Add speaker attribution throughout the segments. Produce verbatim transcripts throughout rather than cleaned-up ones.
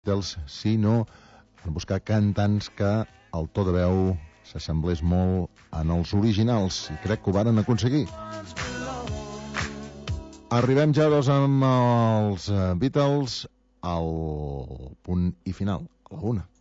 Speaker 1: Beatles, sinó en buscar cantants que el to de veu s'assemblés molt en els originals, i crec que ho varen aconseguir. Arribem ja, doncs, amb els Beatles al punt i final, a la una.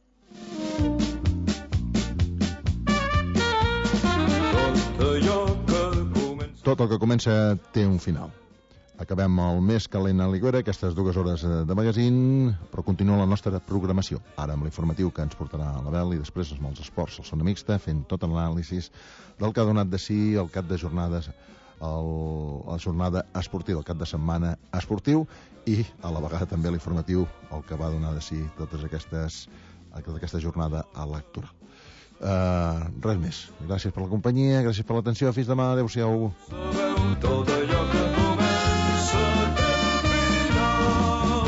Speaker 1: Tot el que comença té un final. Acabem el més calent a l'Higuera, aquestes dues hores de magazín, però continua la nostra programació. Ara amb l'informatiu que ens portarà a l'Abel i després amb els esports, el Zona Mixta, fent tot l'anàlisi del que ha donat de si el cap de jornades, el, la jornada esportiva, el cap de setmana esportiu, i a la vegada també l'informatiu, el que va donar de si totes aquestes, tota aquesta jornada electoral. Uh, res més. Gràcies per la companyia, gràcies per l'atenció. Fins demà. Adéu-siau. Tot allò que comença té final.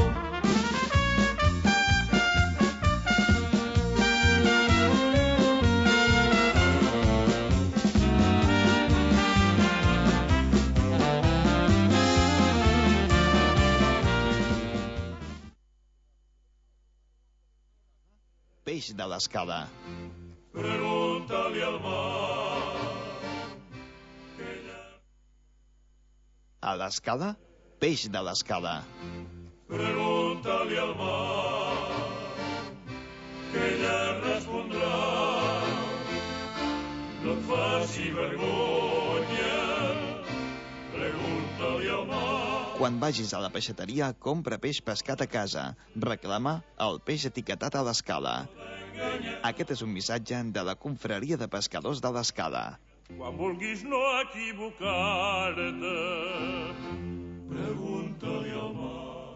Speaker 2: Peix de l'Escala.
Speaker 3: Pregunta-li al mar.
Speaker 2: A l'Escala, peix de l'Escala.
Speaker 3: Pregunta-li al mar, que ella respondrà. No et faci vergonya, pregunta-li al mar.
Speaker 2: Quan vagis a la peixateria, compra peix pescat a casa. Reclama el peix etiquetat a l'Escala. Aquest és un missatge de la Confraria de Pescadors de l'Escala.
Speaker 3: Quan vulguis no equivocar-te, pregunta-li al mar.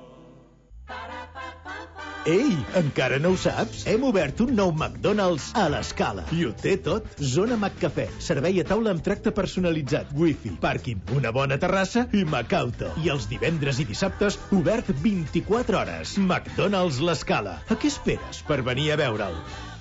Speaker 4: Ei, encara no ho saps? Hem obert un nou McDonald's a l'Escala. I ho té tot. Zona McCafè, servei a taula amb tracte personalitzat, wifi, pàrquing, una bona terrassa i Macauto. I els divendres i dissabtes, obert vint-i-quatre hores. McDonald's l'Escala. A què esperes per venir a veure'l?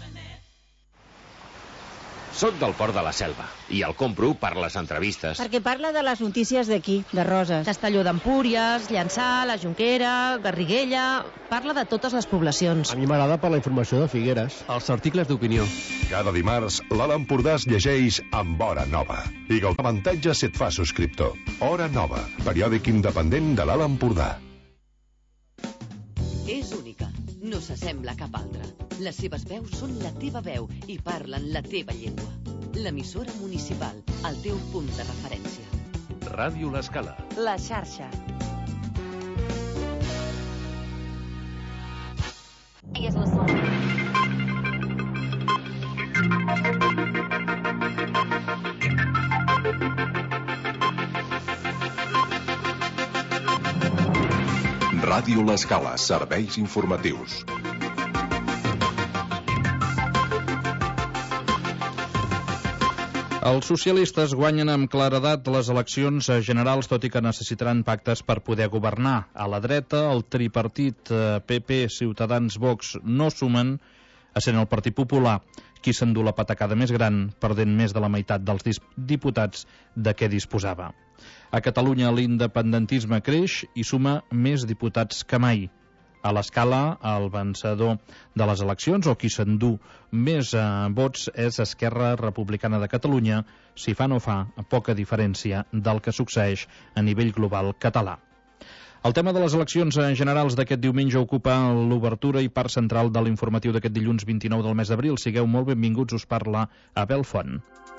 Speaker 5: Soc del Port de la Selva i el compro per les entrevistes.
Speaker 6: Perquè parla de les notícies d'aquí, de Roses.
Speaker 7: Castelló d'Empúries, Llançà, la Jonquera, Garriguella... Parla de totes les poblacions.
Speaker 8: A mi m'agrada per la informació de Figueres.
Speaker 9: Els articles d'opinió.
Speaker 10: Cada dimarts, l'Alt Empordà es llegeix amb Hora Nova. I el avantatge si et fa subscriptor. Hora Nova, periòdic independent de l'Alt Empordà.
Speaker 11: És única. No s'assembla a cap altra. Les seves veus són la teva veu i parlen la teva llengua. L'emissora municipal, el teu punt de referència.
Speaker 12: Ràdio L'Escala.
Speaker 7: La xarxa. I és la zona.
Speaker 10: Ràdio L'Escala, serveis informatius.
Speaker 13: Els socialistes guanyen amb claredat les eleccions generals, tot i que necessitaran pactes per poder governar. A la dreta, el tripartit P P, Ciutadans, Vox no sumen, essent el Partit Popular qui s'endú la patacada més gran, perdent més de la meitat dels diputats de què disposava. A Catalunya l'independentisme creix i suma més diputats que mai. A l'Escala, el vencedor de les eleccions, o qui s'endú més eh, vots, és Esquerra Republicana de Catalunya, si fa no fa, poca diferència del que succeeix a nivell global català. El tema de les eleccions generals d'aquest diumenge ocupa l'obertura i part central de l'informatiu d'aquest dilluns vint-i-nou del mes d'abril. Sigueu molt benvinguts, us parla Abel Font.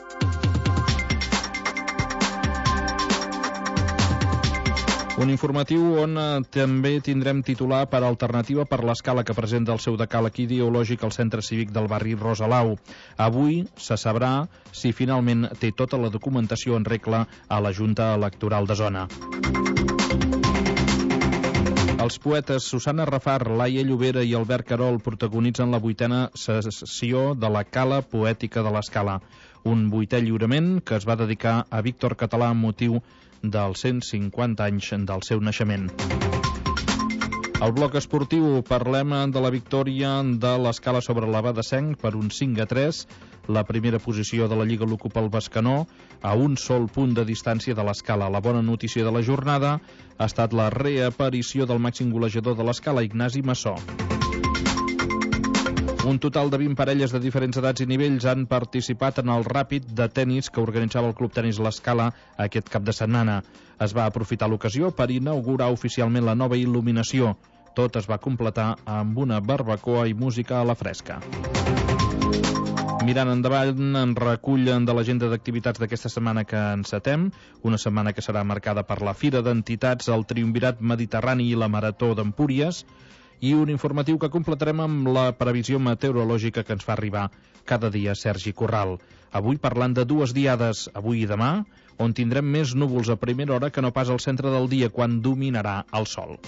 Speaker 13: Un informatiu on eh, també tindrem titular per Alternativa per l'Escala, que presenta el seu decàleg ideològic al centre cívic del barri Rosalau. Avui se sabrà si finalment té tota la documentació en regla a la Junta Electoral de Zona. Els poetes Susana Rafar, Laia Llobera i Albert Carol protagonitzen la vuitena sessió de la Cala Poètica de l'Escala, un vuitè lliurament que es va dedicar a Víctor Català amb motiu dels cent cinquanta anys del seu naixement. Al bloc esportiu parlem de la victòria de l'Escala sobre l'Abadesenc per un cinc a tres. La primera posició de la Lliga l'ocupa el Bescanó, a un sol punt de distància de l'Escala. La bona notícia de la jornada ha estat la reaparició del màxim golejador de l'Escala, Ignasi Massó. Un total de vint parelles de diferents edats i nivells han participat en el ràpid de tennis que organitzava el Club Tenis L'Escala aquest cap de setmana. Es va aprofitar l'ocasió per inaugurar oficialment la nova il·luminació. Tot es va completar amb una barbacoa i música a la fresca. Mirant endavant, en recull de l'agenda d'activitats d'aquesta setmana que encetem, una setmana que serà marcada per la Fira d'Entitats, el Triumvirat Mediterrani i la Marató d'Empúries, i un informatiu que completarem amb la previsió meteorològica que ens fa arribar cada dia Sergi Corral. Avui parlant de dues diades, avui i demà, on tindrem més núvols a primera hora que no pas al centre del dia, quan dominarà el sol.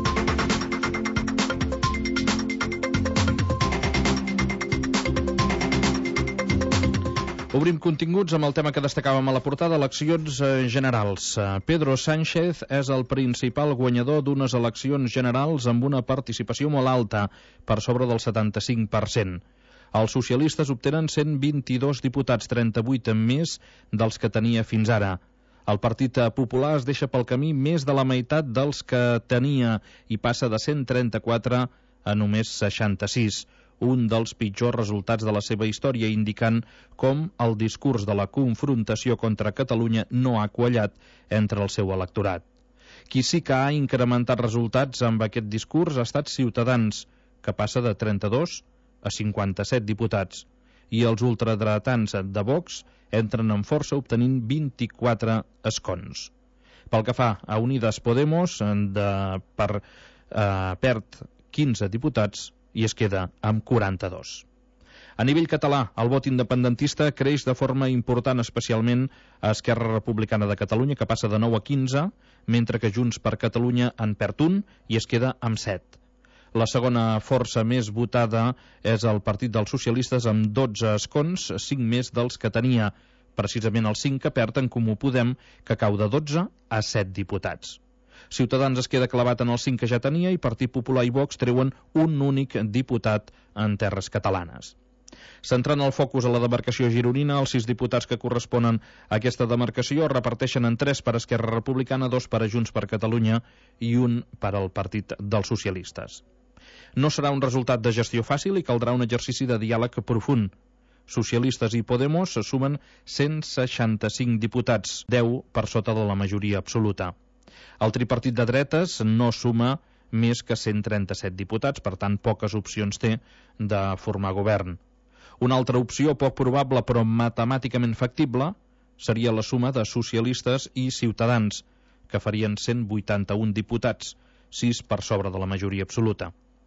Speaker 13: Obrim continguts amb el tema que destacàvem a la portada, eleccions generals. Pedro Sánchez és el principal guanyador d'unes eleccions generals amb una participació molt alta, per sobre del setanta-cinc per cent. Els socialistes obtenen cent vint-i-dos diputats, trenta-vuit més dels que tenia fins ara. El Partit Popular es deixa pel camí més de la meitat dels que tenia i passa de cent trenta-quatre a només seixanta-sis. Un dels pitjors resultats de la seva història, indicant com el discurs de la confrontació contra Catalunya no ha quallat entre el seu electorat. Qui sí que ha incrementat resultats amb aquest discurs ha estat Ciutadans, que passa de trenta-dos a cinquanta-set diputats, i els ultradretans de Vox entren amb força obtenint vint-i-quatre escons. Pel que fa a Unidas Podemos, de, per, eh, perd quinze diputats i es queda amb quaranta-dos. A nivell català, el vot independentista creix de forma important, especialment a Esquerra Republicana de Catalunya, que passa de nou a quinze, mentre que Junts per Catalunya en perd un i es queda amb set. La segona força més votada és el Partit dels Socialistes, amb dotze escons, cinc més dels que tenia. Precisament el cinc que perd en Comú Podem, que cau de dotze a set diputats. Ciutadans es queda clavat en el cinc que ja tenia i Partit Popular i Vox treuen un únic diputat en terres catalanes. Centrant el focus a la demarcació gironina, els sis diputats que corresponen a aquesta demarcació es reparteixen en tres per Esquerra Republicana, dos per a Junts per Catalunya i un per al Partit dels Socialistes. No serà un resultat de gestió fàcil i caldrà un exercici de diàleg profund. Socialistes i Podemos sumen cent seixanta-cinc diputats, deu per sota de la majoria absoluta. El tripartit de dretes no suma més que cent trenta-set diputats, per tant poques opcions té de formar govern. Una altra opció poc probable però matemàticament factible seria la suma de socialistes i Ciutadans, que farien cent vuitanta-un diputats, sis per sobre de la majoria absoluta.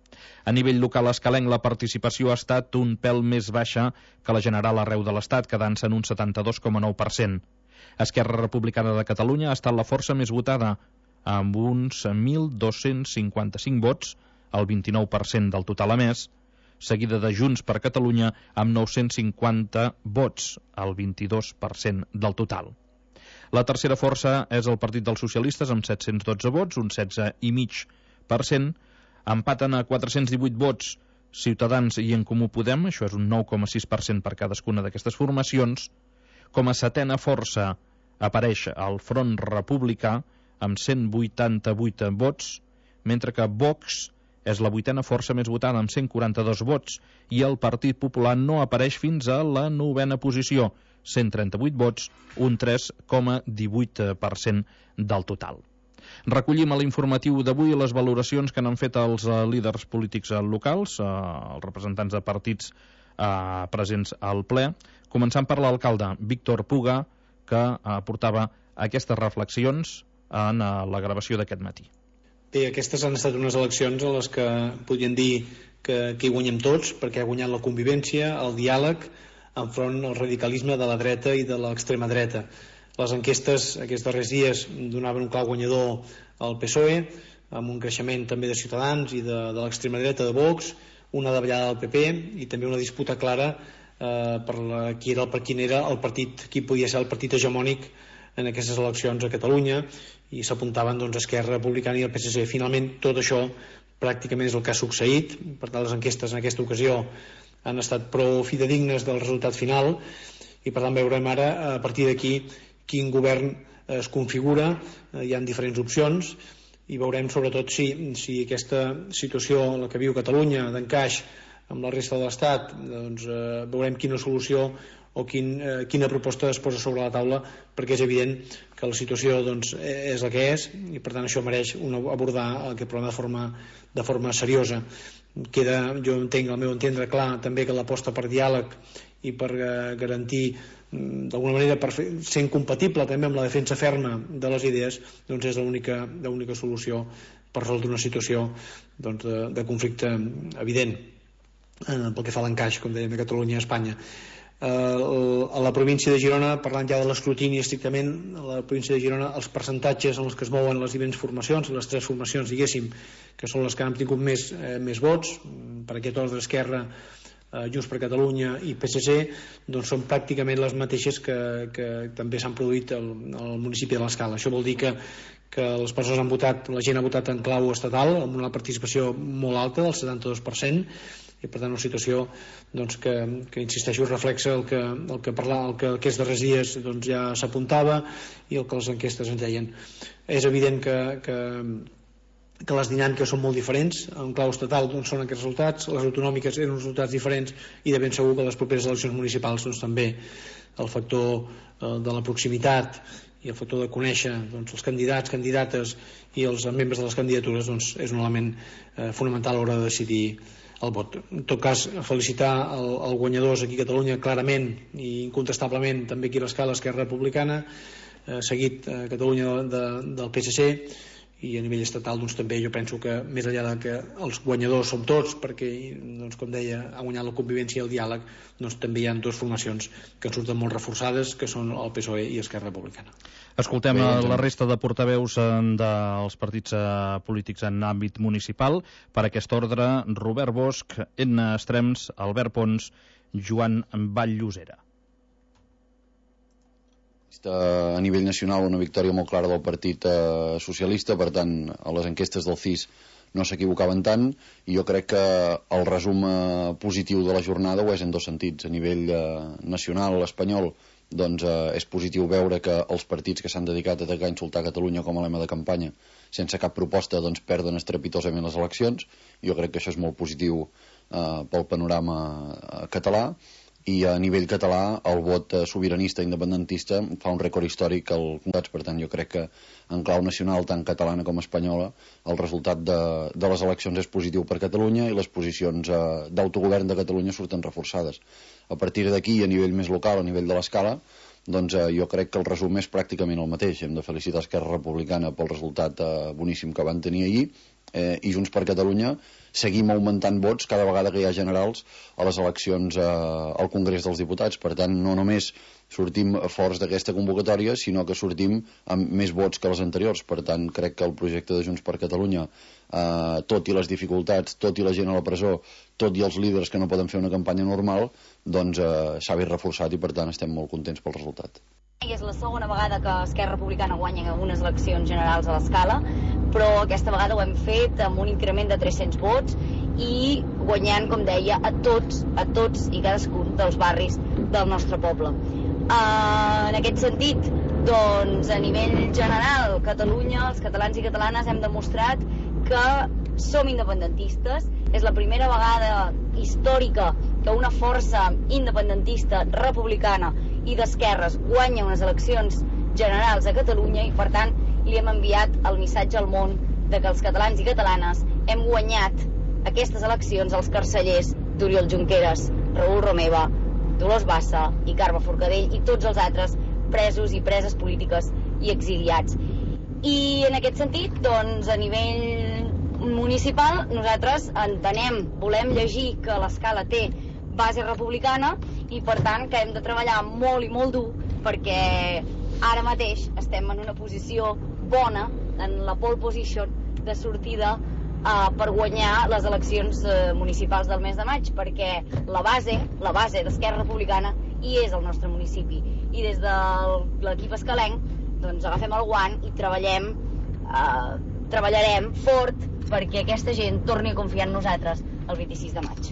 Speaker 13: A nivell local escalenc, la participació ha estat un pèl més baixa que la general arreu de l'Estat, quedant-se en un setanta-dos coma nou per cent. Esquerra Republicana de Catalunya ha estat la força més votada, amb uns mil dos-cents cinquanta-cinc vots, el vint-i-nou per cent del total emès, seguida de Junts per Catalunya amb nou-cents cinquanta vots, el vint-i-dos per cent del total. La tercera força és el Partit dels Socialistes amb set-cents dotze vots, un setze coma cinc per cent, empaten a quatre-cents divuit vots Ciutadans i En Comú Podem, això és un nou coma sis per cent per cadascuna d'aquestes formacions. Com a setena força apareix el Front Republicà amb cent vuitanta-vuit vots, mentre que Vox és la vuitena força més votada amb cent quaranta-dos vots i el Partit Popular no apareix fins a la novena posició, cent trenta-vuit vots, un tres coma divuit per cent del total. Recollim a l'informatiu d'avui les valoracions que n'han fet els eh, líders polítics locals, eh, els representants de partits eh, presents al ple, començant per l'alcalde Víctor Puga, que eh, portava aquestes reflexions en eh, la gravació d'aquest matí.
Speaker 9: Bé, aquestes han estat unes eleccions a les que podríem dir que, que hi guanyem tots, perquè ha guanyat la convivència, el diàleg, enfront al radicalisme de la dreta i de l'extrema dreta. Les enquestes aquests darrers dies donaven un clar guanyador al P S O E, amb un creixement també de Ciutadans i de, de l'extrema dreta de Vox, una davallada del P P i també una disputa clara eh, per, la, qui era el, per quin era el partit, qui podia ser el partit hegemònic en aquestes eleccions a Catalunya, i s'apuntaven doncs, Esquerra Republicana i el P S C. Finalment tot això pràcticament és el que ha succeït. Per tant, les enquestes en aquesta ocasió han estat prou fidedignes del resultat final i per tant veurem ara a partir d'aquí quin govern es configura. Hi ha diferents opcions i veurem sobretot si, si aquesta situació, la que viu Catalunya, d'encaix amb la resta de l'Estat, doncs eh, veurem quina solució o quin, eh, quina proposta es posa sobre la taula, perquè és evident que la situació doncs, és la que és i per tant això mereix una, abordar aquest problema de forma, de forma seriosa. Queda, jo entenc, al meu entendre clar també que l'aposta per diàleg i per eh, garantir d'alguna manera per fer, ser incompatible també amb la defensa ferma de les idees, doncs és l'única l'única solució per resoldre una situació doncs, de, de conflicte evident eh, pel que fa a l'encaix, com dèiem, de Catalunya a Espanya. Eh, a la província de Girona, parlant ja de l'escrutini estrictament, a la província de Girona els percentatges en els que es mouen les diferents formacions, les tres formacions, diguéssim, que són les que han tingut més, eh, més vots, per aquest ordre Esquerra, eh, Junts per Catalunya i P S C, doncs són pràcticament les mateixes que, que també s'han produït al, al municipi de l'Escala. Això vol dir que, que les persones han votat, la gent ha votat en clau estatal, amb una participació molt alta, del setanta-dos per cent, i per tant una situació doncs, que, que insisteixo reflexa el que, el que, parla, el que aquests darrers dies doncs, ja s'apuntava i el que les enquestes ens deien. És evident que, que, que les dinàmiques són molt diferents. En clau estatal doncs, són aquests resultats, les autonòmiques eren uns resultats diferents i de ben segur que les properes eleccions municipals doncs, també el factor eh, de la proximitat i el factor de conèixer doncs, els candidats, candidates i els membres de les candidatures doncs, és un element eh, fonamental a l'hora de decidir el vot. En tot cas, felicitar el, el guanyadors aquí a Catalunya clarament i incontestablement també aquí a l'Escala, Esquerra Republicana, eh, seguit a Catalunya de, de, del P S C, i a nivell estatal doncs, també jo penso que més enllà de que els guanyadors som tots, perquè doncs, com deia, ha guanyat la convivència i el diàleg, doncs també hi ha dues formacions que en surten molt reforçades, que són el P S O E i Esquerra Republicana.
Speaker 13: Escoltem Bé, la resta de portaveus dels partits polítics en àmbit municipal. Per aquest ordre, Robert Bosch, Edna Estrems, Albert Pons, Joan Vall-Llosera.
Speaker 12: A nivell nacional una victòria molt clara del Partit eh, Socialista, per tant a les enquestes del C I S no s'equivocaven tant, i jo crec que el resum eh, positiu de la jornada ho és en dos sentits. A nivell eh, nacional, espanyol, doncs eh, és positiu veure que els partits que s'han dedicat a atacar i insultar Catalunya com a lema de campanya sense cap proposta doncs perden estrepitosament les eleccions. Jo crec que això és molt positiu eh, pel panorama eh, català. I a nivell català el vot sobiranista independentista fa un rècord històric al comptats, per tant jo crec que en clau nacional tant catalana com espanyola el resultat de, de les eleccions és positiu per Catalunya i les posicions eh, d'autogovern de Catalunya surten reforçades. A partir d'aquí, a nivell més local, a nivell de l'escala, doncs eh, jo crec que el resum és pràcticament el mateix. Hem de felicitar Esquerra Republicana pel resultat eh, boníssim que van tenir ahir, eh, i Junts per Catalunya seguim augmentant vots cada vegada que hi ha generals a les eleccions eh, al Congrés dels Diputats. Per tant, no només sortim forts d'aquesta convocatòria, sinó que sortim amb més vots que les anteriors. Per tant, crec que el projecte de Junts per Catalunya, eh, tot i les dificultats, tot i la gent a la presó, tot i els líders que no poden fer una campanya normal, doncs eh, s'ha vist reforçat i per tant estem molt contents pel resultat.
Speaker 14: I és la segona vegada que Esquerra Republicana guanya unes eleccions generals a l'Escala, però aquesta vegada ho hem fet amb un increment de tres-cents vots i guanyant, com deia, a tots, a tots i cadascun dels barris del nostre poble. Uh, en aquest sentit, doncs, a nivell general, Catalunya, els catalans i catalanes hem demostrat que som independentistes. És la primera vegada històrica que una força independentista, republicana i d'esquerres guanya unes eleccions generals a Catalunya i, per tant, li hem enviat el missatge al món de que els catalans i catalanes hem guanyat aquestes eleccions als carcellers d'Oriol Junqueras, Raül Romeva, Dolors Bassa i Carme Forcadell i tots els altres presos i preses polítiques i exiliats. I en aquest sentit, doncs, a nivell municipal, nosaltres entenem, volem llegir que l'Escala té base republicana i per tant que hem de treballar molt i molt dur perquè ara mateix estem en una posició bona, en la pole position de sortida eh, per guanyar les eleccions eh, municipals del mes de maig, perquè la base, la base d'Esquerra Republicana hi és al nostre municipi i des de l'equip escalenc doncs agafem el guant i treballem eh, treballarem fort perquè aquesta gent torni a confiar en nosaltres el vint-i-sis de maig.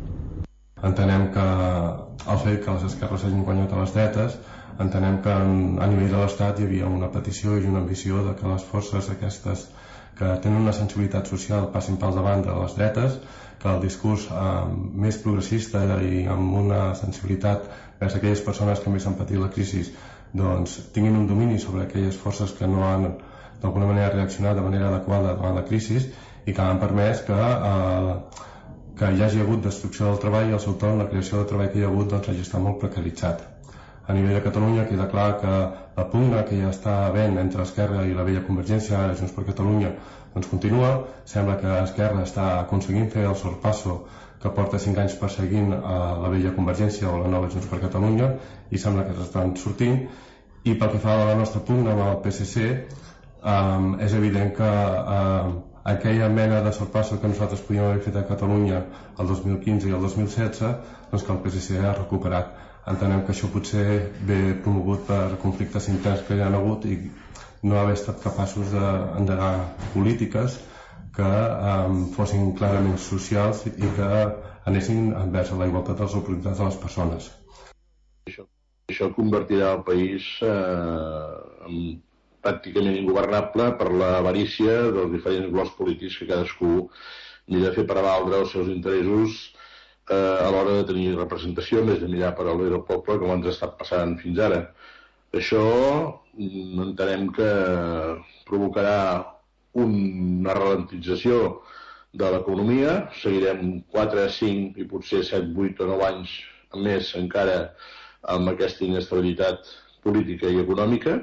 Speaker 15: Entenem que el fet que les esquerres hagin guanyat a les dretes, entenem que a nivell de l'Estat hi havia una petició i una ambició de que les forces aquestes que tenen una sensibilitat social passin pel davant de les dretes que el discurs eh, més progressista i amb una sensibilitat vers aquelles persones que més han patit la crisi doncs tinguin un domini sobre aquelles forces que no han d'alguna manera reaccionat de manera adequada davant la crisi i que han permès que, eh, que hi hagi hagut destrucció del treball i al seu torn la creació de treball que hi ha hagut doncs, hagi estat molt precaritzat. A nivell de Catalunya queda clar que la pugna que ja està havent entre Esquerra i la vella Convergència, ara Junts per Catalunya, doncs continua. Sembla que Esquerra està aconseguint fer el sorpasso que porta cinc anys perseguint a la vella Convergència o la nova Junts per Catalunya i sembla que s'estan sortint. I pel que fa a la nostra pugna amb el P S C, um, és evident que um, aquella mena de sorpasso que nosaltres podíem haver fet a Catalunya el dos mil quinze i el dos mil setze, doncs que el P S C ha recuperat. Entenem que això potser ve promogut per conflictes interns que hi ha hagut i no haver estat capaços d'endegar polítiques que um, fossin clarament socials i que anessin envers la igualtat de les oportunitats de les persones.
Speaker 16: Això, això convertirà el país eh, en pràcticament ingovernable per l'avarícia dels diferents blocs polítics que cadascú mira de fer prevaldre els seus interessos eh, a l'hora de tenir representació, més de mirar per al bé del poble, com ens ha estat passant fins ara. Això entenem que provocarà una ralentització de l'economia. Seguirem quatre, cinc i potser set, vuit o nou anys més encara amb aquesta inestabilitat política i econòmica,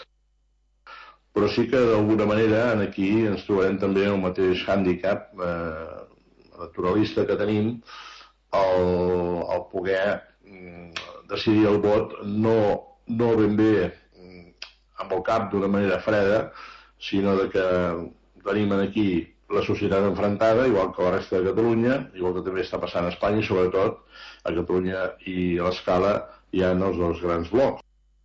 Speaker 16: però sí que d'alguna manera aquí ens trobarem també el mateix hàndicap eh, electoralista que tenim el, el poder mm, decidir el vot no, no ben bé mm, amb el cap d'una manera freda, sinó de que tenim aquí la societat enfrontada, igual que la resta de Catalunya, igual que també està passant a Espanya i sobretot a Catalunya i a l'Escala hi ha els dos grans blocs.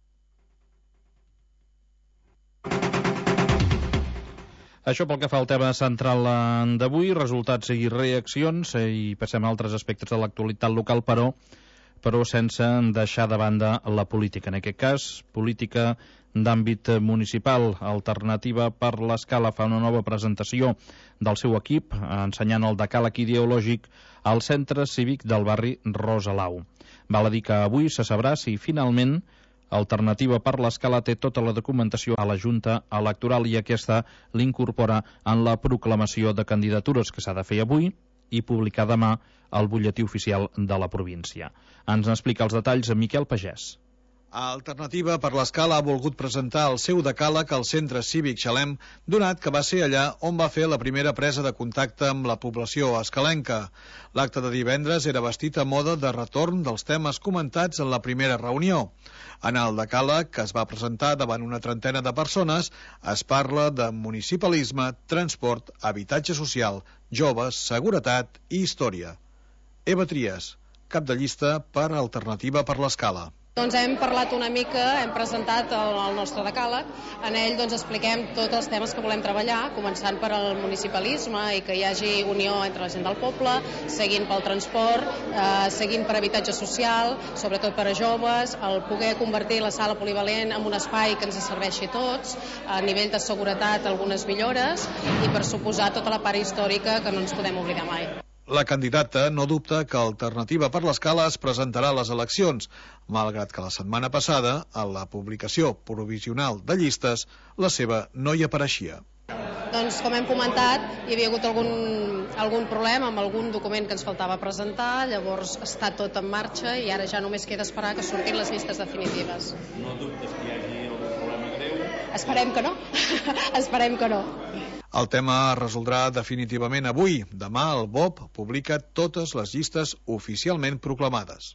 Speaker 13: Això pel que fa al tema central d'avui, resultats i reaccions, i passem a altres aspectes de l'actualitat local, però, però sense deixar de banda la política. En aquest cas, política d'àmbit municipal. Alternativa per l'Escala fa una nova presentació del seu equip, ensenyant el decàleg ideològic al centre cívic del barri Rosalau. Val a dir que avui se sabrà si finalment Alternativa per l'Escala té tota la documentació a la Junta Electoral i aquesta l'incorpora en la proclamació de candidatures que s'ha de fer avui i publicar demà al butlletí oficial de la província. Ens n'explica els detalls a Miquel Pagès.
Speaker 17: Alternativa per l'Escala ha volgut presentar el seu decàleg al Centre Cívic Xalem, donat que va ser allà on va fer la primera presa de contacte amb la població escalenca. L'acte de divendres era vestit a moda de retorn dels temes comentats en la primera reunió. En el decàleg, que es va presentar davant una trentena de persones, es parla de municipalisme, transport, habitatge social, joves, seguretat i història. Eva Trias, cap de llista per Alternativa per l'Escala.
Speaker 18: Doncs hem parlat una mica, hem presentat el, el nostre decàleg. En ell doncs, expliquem tots els temes que volem treballar, començant per al municipalisme i que hi hagi unió entre la gent del poble, seguint pel transport, eh, seguint per habitatge social, sobretot per a joves, el poder convertir la sala polivalent en un espai que ens serveixi a tots, a nivell de seguretat algunes millores i per suposar tota la part històrica que no ens podem oblidar mai.
Speaker 17: La candidata no dubta que Alternativa per l'Escala es presentarà a les eleccions, malgrat que la setmana passada, a la publicació provisional de llistes, la seva no hi apareixia.
Speaker 18: Doncs, com hem comentat, hi havia hagut algun, algun problema amb algun document que ens faltava presentar, llavors està tot en marxa i ara ja només queda esperar que surtin les llistes definitives.
Speaker 19: No dubtes que hi hagi algun problema greu?
Speaker 18: Esperem que no. Esperem que no.
Speaker 17: El tema es resoldrà definitivament avui. Demà el B O P publica totes les llistes oficialment proclamades.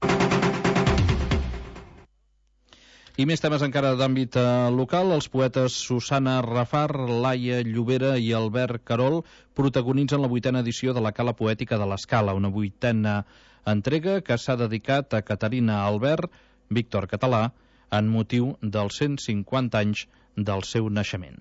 Speaker 13: I més temes encara d'àmbit local. Els poetes Susana Rafar, Laia Llobera i Albert Carol protagonitzen la vuitena edició de la Cala Poètica de l'Escala, una vuitena entrega que s'ha dedicat a Caterina Albert, Víctor Català, en motiu dels cent cinquanta anys del seu naixement.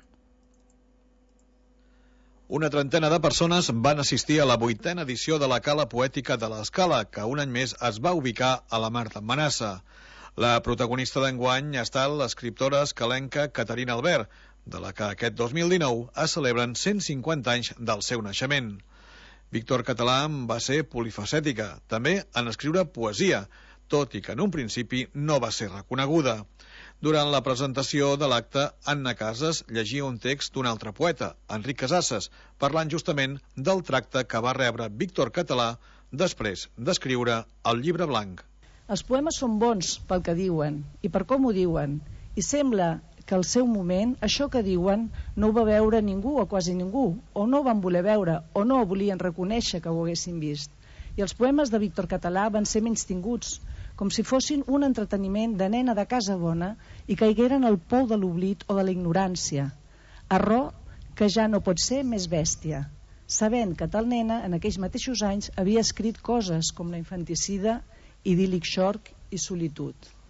Speaker 17: Una trentena de persones van assistir a la vuitena edició de la Cala Poètica de l'Escala, que un any més es va ubicar a la Mar d'Emmanassa. La protagonista d'enguany ha estat l'escriptora escalenca Caterina Albert, de la que aquest dos mil dinou es celebren cent cinquanta anys del seu naixement. Víctor Català va ser polifacètica, també en escriure poesia, tot i que en un principi no va ser reconeguda. Durant la presentació de l'acte, Anna Casas llegia un text d'un altre poeta, Enric Casasses, parlant justament del tracte que va rebre Víctor Català després d'escriure el Llibre Blanc.
Speaker 20: Els poemes són bons pel que diuen i per com ho diuen, i sembla que al seu moment això que diuen no ho va veure ningú o quasi ningú, o no ho van voler veure, o no volien reconèixer que ho haguessin vist. I els poemes de Víctor Català van ser menystinguts, com si fossin un entreteniment de nena de casa bona i caigueren al pou de l'oblit o de la ignorància. Error que ja no pot ser més bèstia, sabent que tal nena en aquells mateixos anys havia escrit coses com la infanticida, idíl·lic xorc i solitud.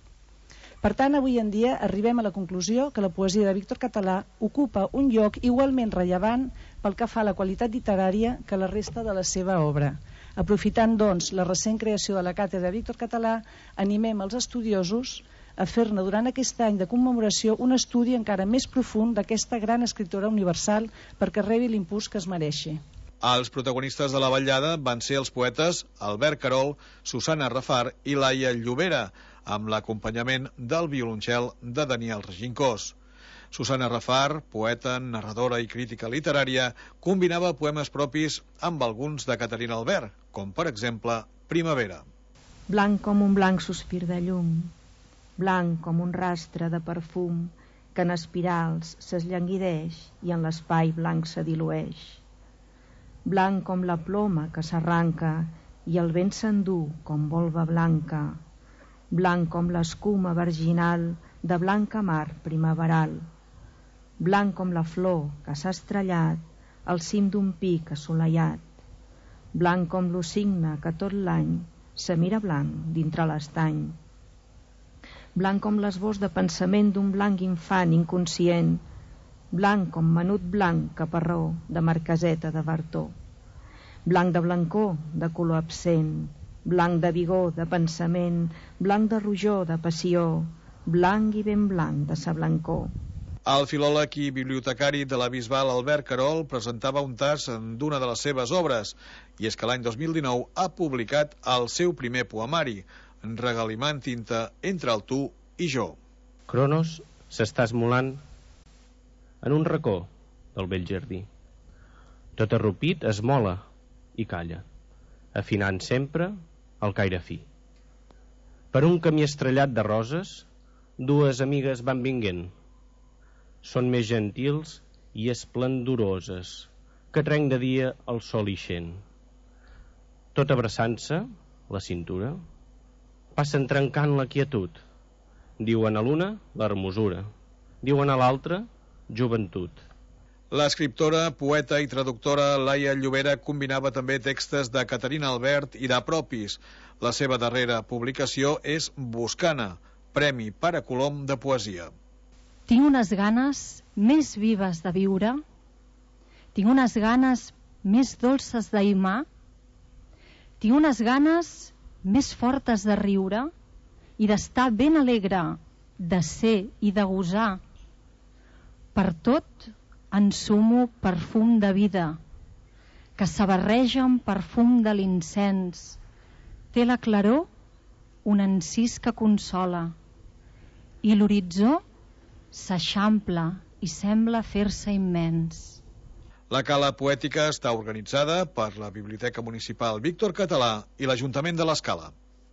Speaker 20: Per tant, avui en dia arribem a la conclusió que la poesia de Víctor Català ocupa un lloc igualment rellevant pel que fa a la qualitat literària que la resta de la seva obra. Aprofitant, doncs, la recent creació de la càtedra de Víctor Català, animem els estudiosos a fer-ne durant aquest any de commemoració un estudi encara més profund d'aquesta gran escriptora universal perquè rebi l'impuls que es mereixi.
Speaker 17: Els protagonistes de la vetllada van ser els poetes Albert Carol, Susana Rafar i Laia Llobera, amb l'acompanyament del violoncel de Daniel Regincós. Susana Rafar, poeta, narradora i crítica literària, combinava poemes propis amb alguns de Caterina Albert, com per exemple Primavera.
Speaker 21: Blanc com un blanc sospir de llum, blanc com un rastre de perfum que en espirals s'esllanguideix i en l'espai blanc se dilueix. Blanc com la ploma que s'arranca i el vent s'endú com volva blanca, blanc com l'escuma virginal de blanca mar primaveral, blanc com la flor que s'ha estrellat al cim d'un pic assolellat, blanc com l'ocigne que tot l'any se mira blanc dintre l'estany, blanc com l'esbós de pensament d'un blanc infant inconscient, blanc com menut blanc caparró de marqueseta de Bartó, blanc de blancor de color absent, blanc de vigor de pensament, blanc de rojor de passió, blanc i ben blanc de sa blancor.
Speaker 17: El filòleg i bibliotecari de la Bisbal Albert Carol presentava un tas d'una de les seves obres, i és que l'any dos mil dinou ha publicat el seu primer poemari, Regalimant tinta entre el tu i jo.
Speaker 8: Cronos s'està esmolant en un racó del vell jardí. Tot arrupit es mola i calla, afinant sempre el caire fi. Per un camí estrellat de roses, dues amigues van vinguent. Són més gentils i esplendoroses que trenc de dia el sol ixent. Tot abraçant-se, la cintura, passen trencant la quietud. Diuen a l'una l'hermosura, diuen a l'altra joventut.
Speaker 17: L'escriptora, poeta i traductora Laia Llobera combinava també textos de Caterina Albert i d'Apropis. La seva darrera publicació és Boscana, Premi Pare Colom de Poesia.
Speaker 22: Tinc unes ganes més vives de viure, tinc unes ganes més dolces d'ahimar, tinc unes ganes més fortes de riure i d'estar ben alegre, de ser i de gosar. Per tot ensumo perfum de vida, que s'abarreja amb perfum de l'incens. Té la claror un encís que consola, i l'horitzó s'eixampla i sembla fer-se immens.
Speaker 17: La Cala Poètica està organitzada per la Biblioteca Municipal Víctor Català i l'Ajuntament de l'Escala.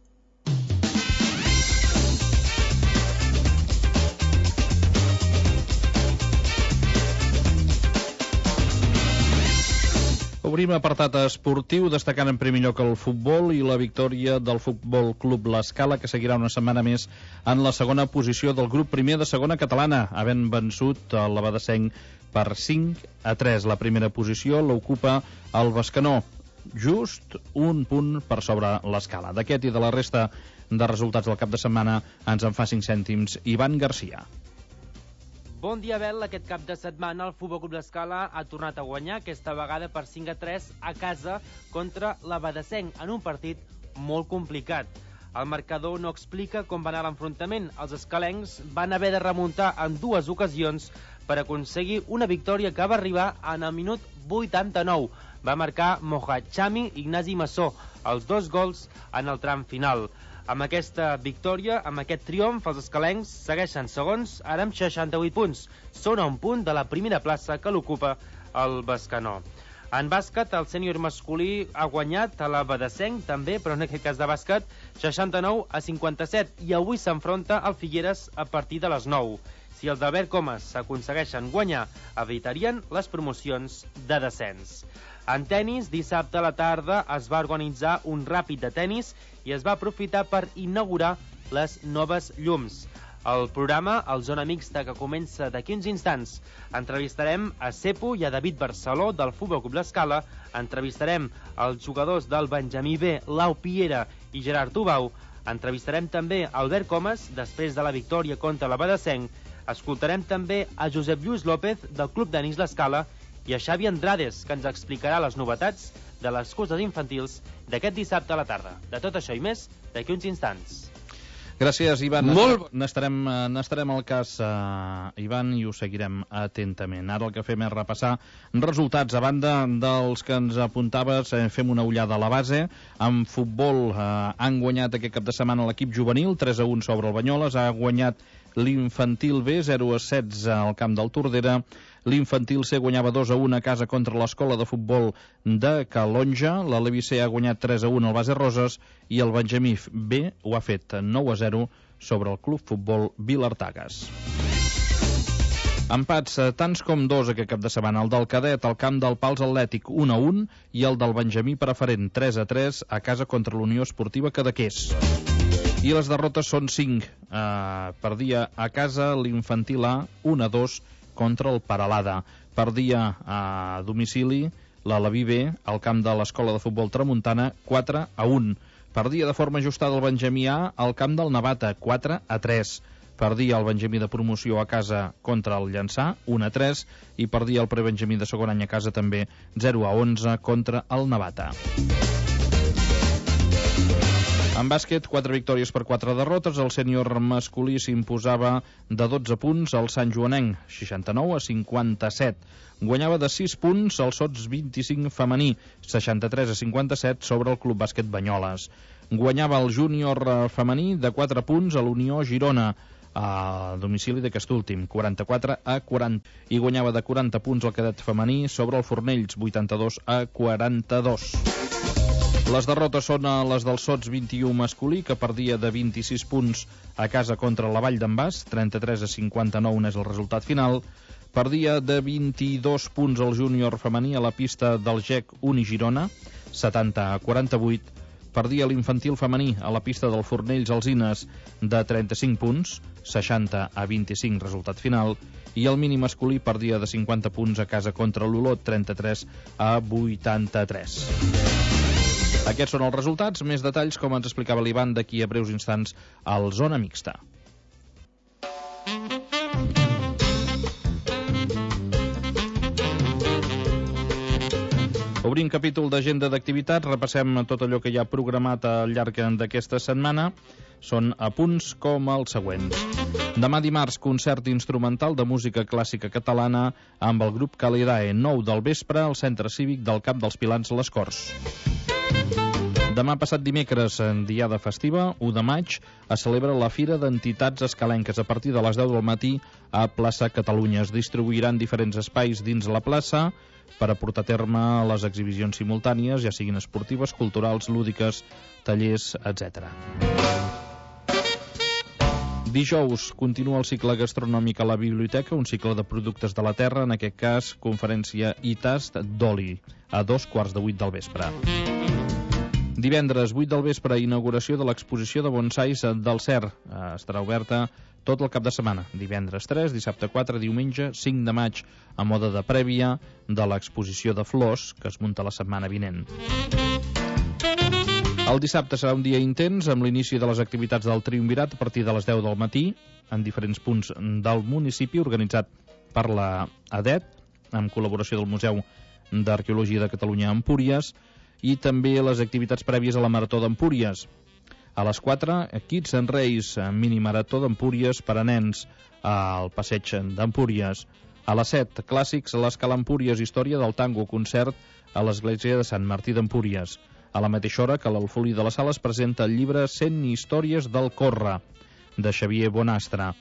Speaker 13: Obrim apartat esportiu, destacant en primer lloc el futbol i la victòria del Futbol Club l'Escala, que seguirà una setmana més en la segona posició del grup primer de segona catalana, havent vençut el Badesenc per cinc a tres. La primera posició l'ocupa el Bescanó, just un punt per sobre l'Escala. D'aquest i de la resta de resultats del cap de setmana ens en fa cinc cèntims Ivan Garcia.
Speaker 23: Bon dia, Abel. Aquest cap de setmana el Futbol Club l'Escala ha tornat a guanyar, aquesta vegada per cinc a tres a casa contra la Badesenc, en un partit molt complicat. El marcador no explica com va anar l'enfrontament. Els escalencs van haver de remuntar en dues ocasions per aconseguir una victòria que va arribar en el minut vuitanta-nou. Va marcar Mohachami Ignasi Massó, els dos gols en el tram final. Amb aquesta victòria, amb aquest triomf, els escalencs segueixen segons, ara amb seixanta-vuit punts. Són a un punt de la primera plaça que l'ocupa el Bescanó. En bàsquet, el sènior masculí ha guanyat a la Badesenc, també, però en aquest cas de bàsquet, seixanta-nou a cinquanta-set, i avui s'enfronta al Figueres a partir de les nou. Si els d'Albert Comas s'aconsegueixen guanyar, evitarien les promocions de descens. En tennis, dissabte a la tarda es va organitzar un ràpid de tennis i es va aprofitar per inaugurar les noves llums. El programa, el Zona Mixta, que comença d'aquí uns instants, entrevistarem a Cepo i a David Barceló del Futbol Club L'Escala, entrevistarem els jugadors del Benjamí B, Lau Piera i Gerard Tubau, entrevistarem també a Albert Comas després de la victòria contra la Badesenc, escoltarem també a Josep Lluís López del Club Denis L'Escala i a Xavi Andrades, que ens explicarà les novetats de les curses infantils d'aquest dissabte a la tarda. De tot això i més, d'aquí uns instants.
Speaker 13: Gràcies, Ivan.
Speaker 23: Molt...
Speaker 13: N'estarem, n'estarem al cas, uh, Ivan, i ho seguirem atentament. Ara el que fem és repassar resultats. A banda dels que ens apuntaves, eh, fem una ullada a la base. En futbol eh, han guanyat aquest cap de setmana l'equip juvenil, tres a un sobre el Banyoles. Ha guanyat l'infantil B, zero a setze al camp del Tordera. L'infantil C guanyava dos a un a casa contra l'Escola de Futbol de Calonja. La Levi C ha guanyat tres a un al Base Roses i el Benjamí B ho ha fet nou a zero sobre el Club Futbol Vilartagas. Empats eh, tants com dos aquest cap de setmana. El del cadet al camp del Pals Atlètic un a un i el del Benjamí Preferent tres a tres a casa contra l'Unió Esportiva Cadaqués. I les derrotes són cinc. Eh, perdia a casa l'infantil A un a dos contra el Paralada. Perdia a domicili la Levi B al camp de l'Escola de Futbol Tramuntana quatre a un. Perdia de forma ajustada el Benjamí A al camp del Navata quatre a tres. Perdia el Benjamí de promoció a casa contra el Llançà un a tres i perdia el prebenjamí de segon any a casa també zero a onze contra el Navata. En bàsquet, quatre victòries per quatre derrotes. El sènior masculí s'imposava de dotze punts al Sant Joanenc, seixanta-nou a cinquanta-set. Guanyava de sis punts el Sots vint-i-cinc femení, seixanta-tres a cinquanta-set sobre el Club Bàsquet Banyoles. Guanyava el júnior femení de quatre punts a l'Unió Girona, a domicili d'aquest últim, quaranta-quatre a quaranta. I guanyava de quaranta punts el cadet femení sobre el Fornells, vuitanta-dos a quaranta-dos. Les derrotes són les del Sots vint-i-u masculí, que perdia de vint-i-sis punts a casa contra la Vall d'en Bas, trenta-tres a cinquanta-nou n'és el resultat final. Perdia de vint-i-dos punts el júnior femení a la pista del G E C Uni Girona, setanta a quaranta-vuit. Perdia l'infantil femení a la pista del Fornells Alzines de trenta-cinc punts, seixanta a vint-i-cinc resultat final. I el mini masculí perdia de cinquanta punts a casa contra l'Olot, trenta-tres a vuitanta-tres. Aquests són els resultats, més detalls, com ens explicava l'Ivan, d'aquí a breus instants al Zona Mixta. Obrim capítol d'agenda d'activitats, repassem tot allò que hi ha programat al llarg d'aquesta setmana. Són apunts com els següents. Demà dimarts, concert instrumental de música clàssica catalana amb el grup Calidae, nou del vespre al Centre Cívic del Cap dels Pilans Les Corts. Demà passat dimecres, en diada festiva, u de maig, es celebra la Fira d'Entitats Escalenques a partir de les deu del matí a Plaça Catalunya. Es distribuiran diferents espais dins la plaça per a portar a terme les exhibicions simultànies, ja siguin esportives, culturals, lúdiques, tallers, etcètera. Dijous continua el cicle gastronòmic a la biblioteca, un cicle de productes de la terra, en aquest cas conferència i tast d'oli, a dos quarts de vuit del vespre. Divendres, vuit del vespre, inauguració de l'exposició de bonsais del C E R. Estarà oberta tot el cap de setmana. Divendres tres, dissabte quatre, diumenge cinc de maig, a mode de prèvia de l'exposició de flors que es munta la setmana vinent. El dissabte serà un dia intens amb l'inici de les activitats del Triumvirat a partir de les deu del matí en diferents punts del municipi, organitzat per la A D E T, amb col·laboració del Museu d'Arqueologia de Catalunya a Empúries, i també les activitats prèvies a la Marató d'Empúries. A les quatre, Kids and Race, mini marató d'Empúries per a nens al passeig d'Empúries. A les set, clàssics, l'Escala Empúries, història del tango, concert a l'església de Sant Martí d'Empúries. A la mateixa hora que l'Alfolí de la Sala es presenta el llibre cent històries del Corre, de Xavier Bonastre.